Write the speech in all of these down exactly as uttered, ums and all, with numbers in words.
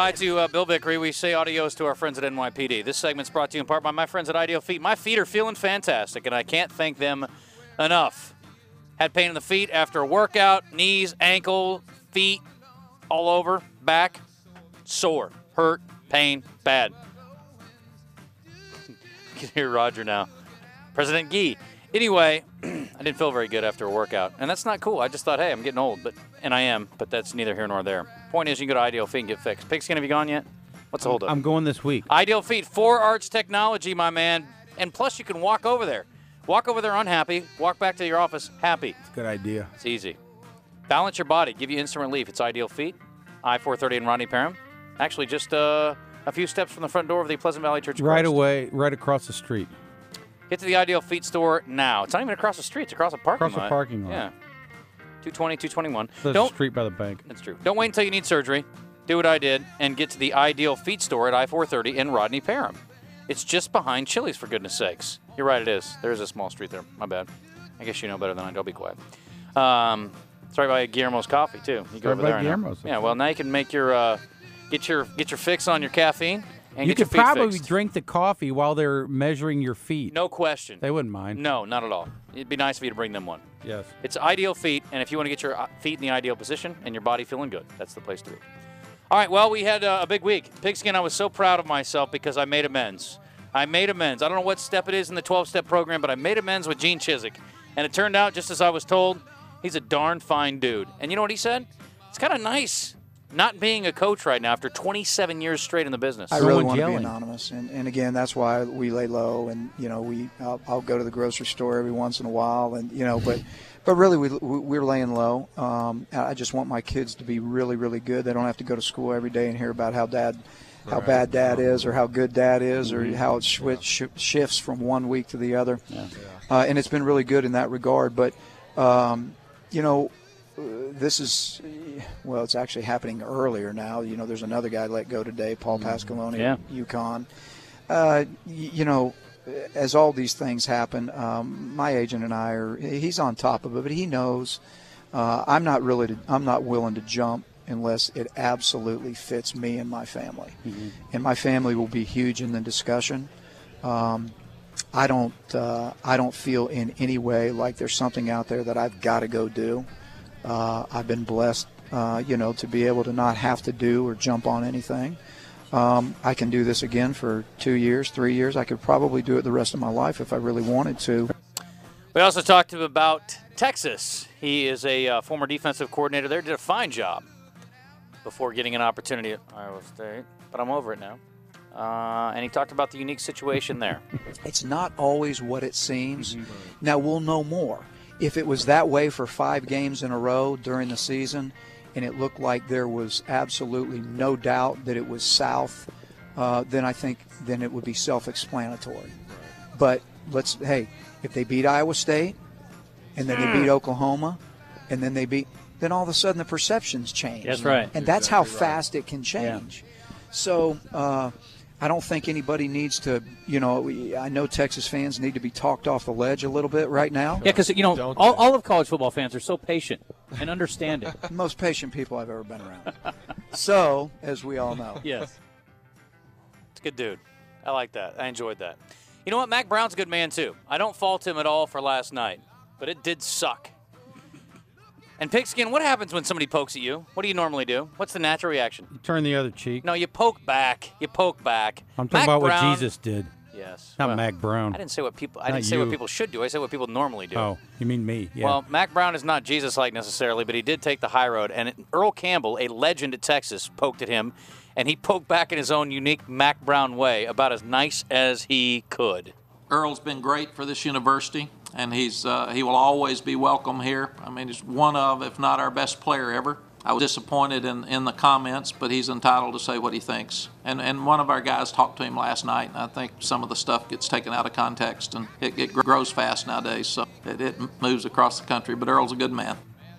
goodbye to uh, Bill Vickery. We say adios to our friends at N Y P D. This segment's brought to you in part by my friends at Ideal Feet. My feet are feeling fantastic, and I can't thank them enough. Had pain in the feet after a workout, knees, ankle, feet, all over, back, sore, hurt, pain, bad. I can hear Roger now. President Gee. Anyway, I didn't feel very good after a workout, and that's not cool. I just thought, hey, I'm getting old, but and I am, but that's neither here nor there. Point is, you can go to Ideal Feet and get fixed. Pigskin, have you gone yet? What's the holdup? I'm going this week. Ideal Feet, Four Arts Technology, my man, and plus you can walk over there. Walk over there unhappy, walk back to your office happy. It's a good idea. It's easy. Balance your body, give you instant relief. It's Ideal Feet, I four thirty in Rodney Parham. Actually, just uh, a few steps from the front door of the Pleasant Valley Church of Right Christ. away, right across the street. Get to the Ideal Feet store now. It's not even across the street. It's across a parking Across lot. a parking lot. Yeah. two twenty, two twenty-one. There's Don't, a street by the bank. That's true. Don't wait until you need surgery. Do what I did and get to the Ideal Feet store at I four thirty in Rodney Parham. It's just behind Chili's, for goodness sakes. You're right, it is. There is a small street there. My bad. I guess you know better than I do. I'll be quiet. Um, it's right by Guillermo's Coffee, too. You go Right over by there. and- Guillermo's. Yeah, well, now you can make your, uh, get your get your fix on your caffeine and You get your could feet probably fixed. drink the coffee while they're measuring your feet. No question. They wouldn't mind. No, not at all. It'd be nice of you to bring them one. Yes. It's Ideal Feet, and if you want to get your uh, feet in the ideal position and your body feeling good, that's the place to be. All right, well, we had uh, a big week. Pigskin, I was so proud of myself because I made amends. I made amends. I don't know what step it is in the twelve-step program, but I made amends with Gene Chizik. And it turned out, just as I was told, he's a darn fine dude. And you know what he said? It's kind of nice not being a coach right now after twenty-seven years straight in the business. I really Someone's want to be yelling. anonymous, and, and again, that's why we lay low. And you know, we I'll, I'll go to the grocery store every once in a while, and you know, but but really, we we're laying low. Um, I just want my kids to be really, really good. They don't have to go to school every day and hear about how dad, how Right. bad dad is, or how good dad is, or Mm-hmm. how it switch, sh- shifts from one week to the other. Yeah. Uh, and it's been really good in that regard. But um, you know. Uh, this is, well, it's actually happening earlier now. You know, there's another guy let go today, Paul Pasqualoni, Yeah. UConn. Uh, y- you know, as all these things happen, um, my agent and I are, he's on top of it, but he knows uh, I'm not really, to, I'm not willing to jump unless it absolutely fits me and my family. Mm-hmm. And my family will be huge in the discussion. Um, I don't, uh, I don't feel in any way like there's something out there that I've got to go do. Uh, I've been blessed, uh, you know, to be able to not have to do or jump on anything. Um, I can do this again for two years, three years. I could probably do it the rest of my life if I really wanted to. We also talked to him about Texas. He is a uh, former defensive coordinator there, did a fine job before getting an opportunity at Iowa State, but I'm over it now. Uh, and he talked about the unique situation there. It's not always what it seems. Now, we'll know more. If it was that way for five games in a row during the season and it looked like there was absolutely no doubt that it was South, uh, then I think then it would be self-explanatory. But let's, hey, if they beat Iowa State and then they beat Oklahoma and then they beat, then all of a sudden the perceptions change. That's right. And that's how Exactly right. fast it can change. So uh, I don't think anybody needs to, you know, we- I know Texas fans need to be talked off the ledge a little bit right now. Yeah, because, you know, Don't all, they? all of college football fans are so patient and understanding. The most patient people I've ever been around. So, as we all know. Yes. It's a good dude. I like that. I enjoyed that. You know what? Mac Brown's a good man, too. I don't fault him at all for last night, but it did suck. And Pigskin, what happens when somebody pokes at you? What do you normally do? What's the natural reaction? Turn the other cheek. No, you poke back. You poke back. I'm talking Mac about Brown- what Jesus did, Yes. not Well, Mac Brown. I didn't say what people. I Not didn't say what you. people should do. I said what people normally do. Oh, you mean me? Yeah. Well, Mac Brown is not Jesus-like necessarily, but he did take the high road. And Earl Campbell, a legend at Texas, poked at him, and he poked back in his own unique Mac Brown way, about as nice as he could. Earl's been great for this university, and he's uh, he will always be welcome here. I mean, he's one of, if not our best player ever. I was disappointed in, in the comments, but he's entitled to say what he thinks. And and one of our guys talked to him last night, and I think some of the stuff gets taken out of context, and it, it grows fast nowadays, so it, it moves across the country. But Earl's a good man.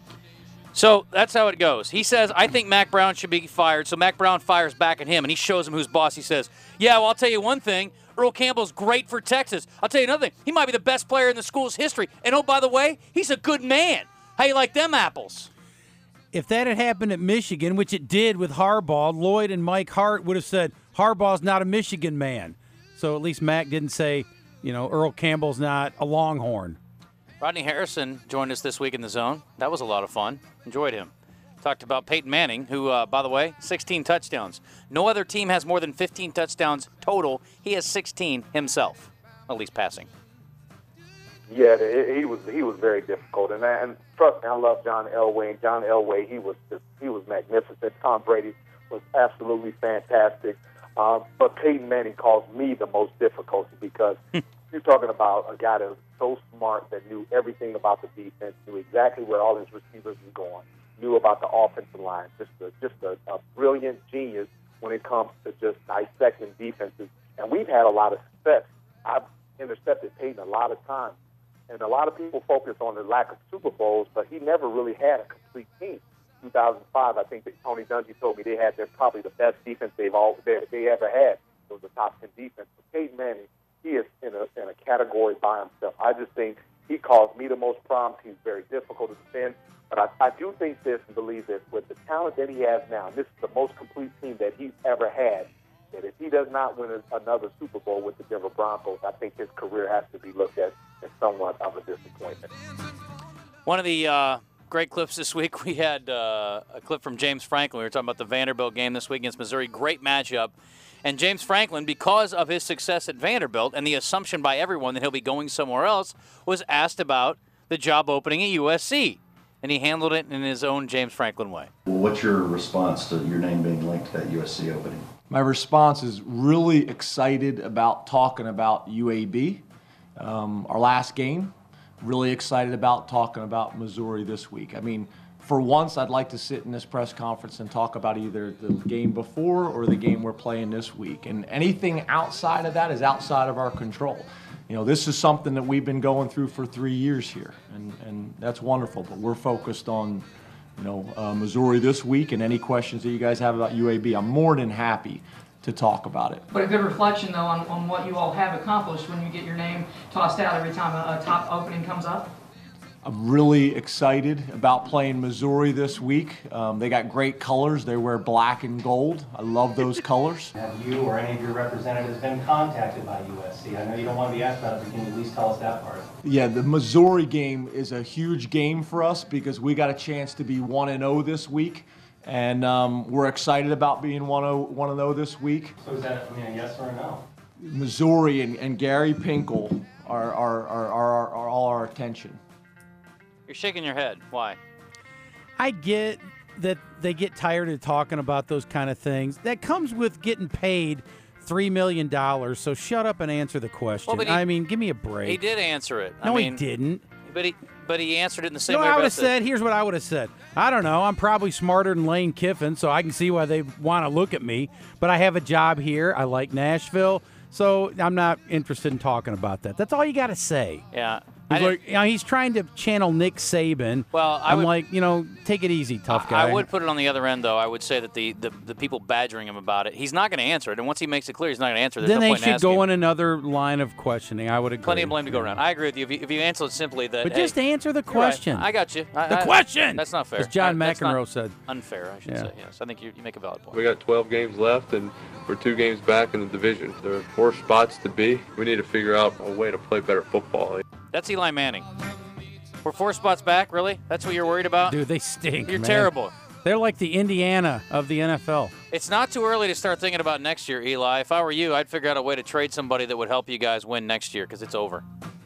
So that's how it goes. He says, I think Mac Brown should be fired. So Mac Brown fires back at him, and he shows him who's boss. He says, yeah, well, I'll tell you one thing. Earl Campbell's great for Texas. I'll tell you another thing. He might be the best player in the school's history. And oh, by the way, he's a good man. How you like them apples? if that had happened at Michigan, which it did with Harbaugh, Lloyd and Mike Hart would have said, Harbaugh's not a Michigan man. So at least Mac didn't say, you know, Earl Campbell's not a Longhorn. Rodney Harrison joined us this week in the Zone. That was a lot of fun. Enjoyed him. Talked about Peyton Manning, who, uh, by the way, sixteen touchdowns. No other team has more than fifteen touchdowns total. He has sixteen himself, at least passing. Yeah, he was he was very difficult, and and trust me, I love John Elway. John Elway, he was just, he was magnificent. Tom Brady was absolutely fantastic, uh, but Peyton Manning caused me the most difficulty because you're talking about a guy that was so smart that knew everything about the defense, knew exactly where all his receivers were going, knew about the offensive line. Just a, just a, a brilliant genius when it comes to just dissecting defenses, and we've had a lot of success. I've intercepted Peyton a lot of times. And a lot of people focus on the lack of Super Bowls, but he never really had a complete team. two thousand five, I think that Tony Dungy told me they had their probably the best defense they've all they, they ever had. It was a top ten defense. But Peyton Manning, he is in a in a category by himself. I just think he caused me the most problems. He's very difficult to defend. But I, I do think this and believe this with the talent that he has now. And this is the most complete team that he's ever had. That if he does not win another Super Bowl with the Denver Broncos, I think his career has to be looked at as somewhat of a disappointment. One of the uh, great clips this week, we had uh, a clip from James Franklin. We were talking about the Vanderbilt game this week against Missouri. Great matchup. And James Franklin, because of his success at Vanderbilt and the assumption by everyone that he'll be going somewhere else, was asked about the job opening at U S C. And he handled it in his own James Franklin way. Well, what's your response to your name being linked to that U S C opening? My response is really excited about talking about U A B, um, our last game. Really excited about talking about Missouri this week. I mean, for once, I'd like to sit in this press conference and talk about either the game before or the game we're playing this week. And anything outside of that is outside of our control. You know, this is something that we've been going through for three years here, and, and that's wonderful. But we're focused on, you know, uh, Missouri this week, and any questions that you guys have about U A B, I'm more than happy to talk about it. But a good reflection, though, on, on what you all have accomplished when you get your name tossed out every time a, a top opening comes up? I'm really excited about playing Missouri this week. Um, they got great colors. They wear black and gold. I love those colors. Have you or any of your representatives been contacted by U S C? I know you don't want to be asked about it, but can you at least tell us that part? Yeah, the Missouri game is a huge game for us because we got a chance to be one and oh this week. And um, we're excited about being one and oh this week. So is that, I mean, a yes or a no? Missouri and, and Gary Pinkel are, are, are, are, are all our attention. You're shaking your head. Why? I get that they get tired of talking about those kind of things. That comes with getting paid three million dollars, so shut up and answer the question. Well, but he, I mean, give me a break. He did answer it. No, I mean, he didn't. But he, but he answered it in the same you know way. I would have said, said, here's what I would have said. I don't know. I'm probably smarter than Lane Kiffin, so I can see why they want to look at me. But I have a job here. I like Nashville, so I'm not interested in talking about that. That's all you got to say. Yeah. He's, like, you know, he's trying to channel Nick Saban. Well, I I'm would, like, you know, take it easy, tough guy. I would put it on the other end, though. I would say that the, the, the people badgering him about it, he's not going to answer it. And once he makes it clear he's not going to answer it, there's then no they point in should go asking. in another line of questioning. I would agree. Plenty of blame to go around. I agree with you. If you, if you answer it simply that, But hey, just answer the question. Right. I got you. I, the I, question! That's not fair. As John I, McEnroe said. Unfair, I should yeah. say. Yes, I think you, you make a valid point. We got twelve games left, and we're two games back in the division. There are four spots to be. We need to figure out a way to play better football. That's Eli Manning. We're four spots back, really? That's what you're worried about? Dude, they stink, You're man. terrible. They're like the Indiana of the N F L. It's not too early to start thinking about next year, Eli. If I were you, I'd figure out a way to trade somebody that would help you guys win next year because it's over.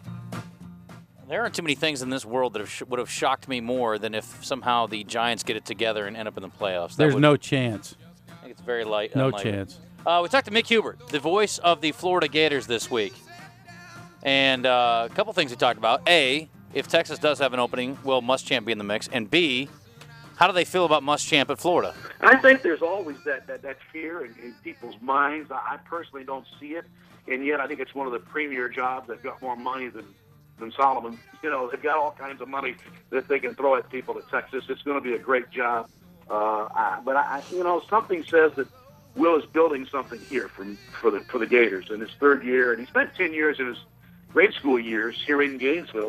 There aren't too many things in this world that have sh- would have shocked me more than if somehow the Giants get it together and end up in the playoffs. That There's would, no chance. I think it's very light. No unlikely. chance. Uh, we talked to Mick Hubert, the voice of the Florida Gators this week. And uh, a couple things we talked about. A, if Texas does have an opening, will Muschamp be in the mix? And B, how do they feel about Muschamp at Florida? I think there's always that, that, that fear in, in people's minds. I, I personally don't see it, and yet I think it's one of the premier jobs that got more money than, than Solomon. You know, they've got all kinds of money that they can throw at people at Texas. It's going to be a great job. Uh, I, but, I, you know, something says that Will is building something here from, for, the, for the Gators in his third year, and he spent ten years in his grade school years here in Gainesville.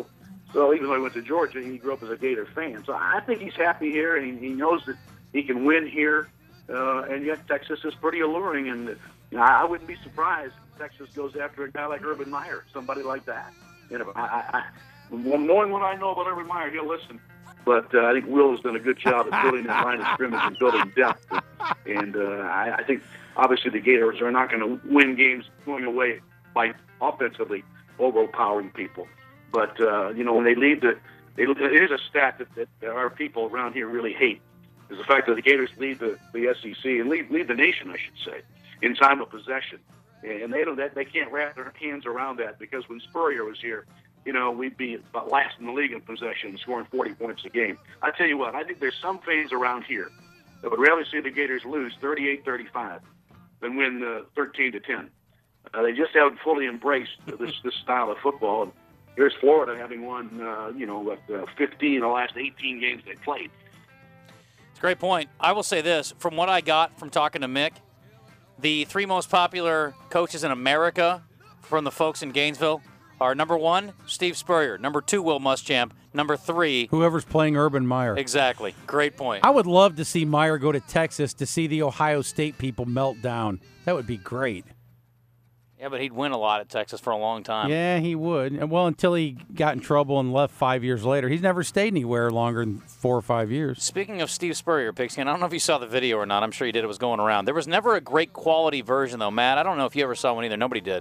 So even though he went to Georgia, he grew up as a Gator fan. So I think he's happy here, and he, he knows that he can win here. Uh, and yet Texas is pretty alluring, and you know, I wouldn't be surprised if Texas goes after a guy like Urban Meyer, somebody like that. You know, I, I, I, knowing what I know about Urban Meyer, he'll listen. But uh, I think Will has done a good job at building that line of scrimmage and building depth. And uh, I, I think, obviously, the Gators are not going to win games going away by offensively overpowering people. But, uh, you know, when they lead the they, – it is a stat that, that our people around here really hate, is the fact that the Gators lead the, the S E C and lead, lead the nation, I should say, in time of possession. And they don't – they can't wrap their hands around that, because when Spurrier was here – you know, we'd be about last in the league in possession, scoring forty points a game. I tell you what, I think there's some fans around here that would rather see the Gators lose thirty-eight thirty-five than win uh, thirteen to ten. Uh, they just haven't fully embraced this this style of football. And here's Florida having won, uh, you know, uh, fifteen of the last eighteen games they played. It's a great point. I will say this, from what I got from talking to Mick, the three most popular coaches in America from the folks in Gainesville are number one, Steve Spurrier. Number two, Will Muschamp. Number three, whoever's playing Urban Meyer. Exactly. Great point. I would love to see Meyer go to Texas to see the Ohio State people melt down. That would be great. Yeah, but he'd win a lot at Texas for a long time. Yeah, he would. And well, until he got in trouble and left five years later. He's never stayed anywhere longer than four or five years. Speaking of Steve Spurrier, Pigskin, I don't know if you saw the video or not. I'm sure you did. It was going around. There was never a great quality version, though, Matt. I don't know if you ever saw one either. Nobody did.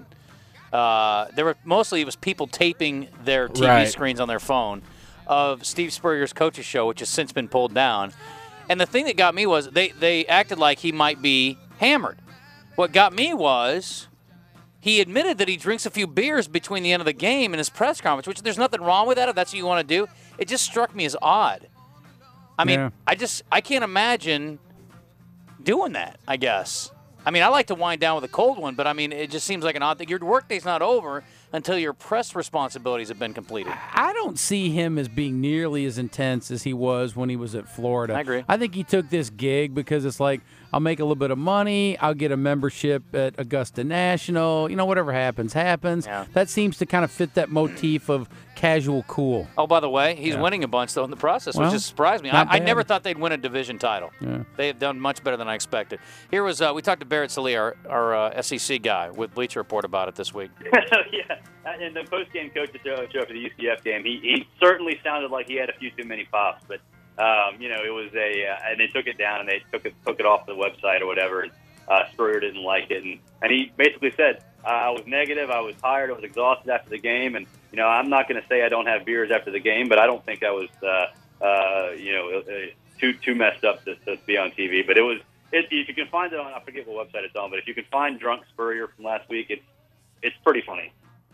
Uh, there were mostly it was people taping their T V right. screens on their phone of Steve Spurrier's coach's show, which has since been pulled down. And the thing that got me was they, they acted like he might be hammered. What got me was he admitted that he drinks a few beers between the end of the game and his press conference, which there's nothing wrong with that if that's what you want to do. It just struck me as odd. I mean, yeah. I just I can't imagine doing that, I guess. I mean, I like to wind down with a cold one, but, I mean, it just seems like an odd thing. Your workday's not over until your press responsibilities have been completed. I don't see him as being nearly as intense as he was when he was at Florida. I agree. I think he took this gig because it's like, I'll make a little bit of money, I'll get a membership at Augusta National, you know, whatever happens, happens. Yeah. That seems to kind of fit that motif of casual cool. Oh, by the way, he's Yeah. winning a bunch, though, in the process, Well, which just surprised me. I, not I bad. never thought they'd win a division title. Yeah. They have done much better than I expected. Here was, uh, we talked to Barrett Sallee, our, our uh, S E C guy, with Bleacher Report about it this week. yeah, and the post-game coach at show after the U C F game, he, he certainly sounded like he had a few too many pops, but um, you know, it was a, uh, and they took it down and they took it took it off the website or whatever. And uh, Spurrier didn't like it, and and he basically said, uh, I was negative, I was tired, I was exhausted after the game, and you know, I'm not going to say I don't have beers after the game, but I don't think I was, uh, uh, you know, uh, too too messed up to, to be on T V. But it was, it, if you can find it on, I forget what website it's on, but if you can find drunk Spurrier from last week, it's it's pretty funny.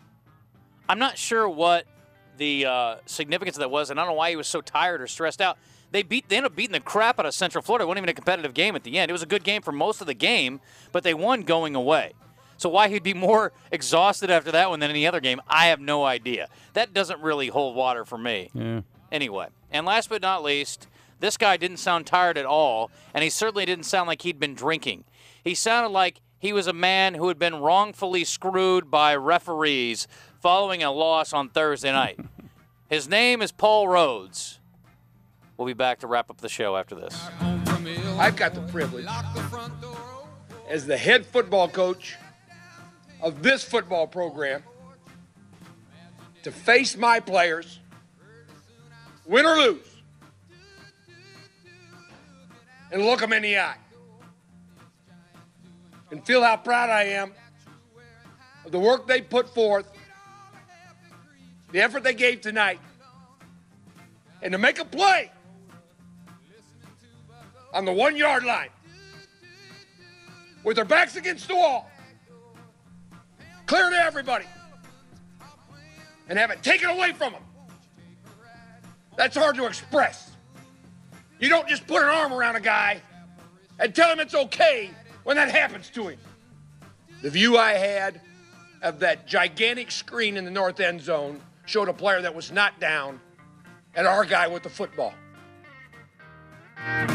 I'm not sure what the uh, significance of that was, and I don't know why he was so tired or stressed out. They beat. They ended up beating the crap out of Central Florida. It wasn't even a competitive game at the end. It was a good game for most of the game, but they won going away. So why he'd be more exhausted after that one than any other game, I have no idea. That doesn't really hold water for me. Yeah. Anyway, and last but not least, this guy didn't sound tired at all, and he certainly didn't sound like he'd been drinking. He sounded like he was a man who had been wrongfully screwed by referees following a loss on Thursday night. His name is Paul Rhodes. We'll be back to wrap up the show after this. I've got the privilege as the head football coach of this football program to face my players, win or lose, and look them in the eye and feel how proud I am of the work they put forth, the effort they gave tonight, and to make a play on the one-yard line with their backs against the wall, clear to everybody, and have it taken away from them. That's hard to express. You don't just put an arm around a guy and tell him it's okay when that happens to him. The view I had of that gigantic screen in the north end zone showed a player that was not down and our guy with the football.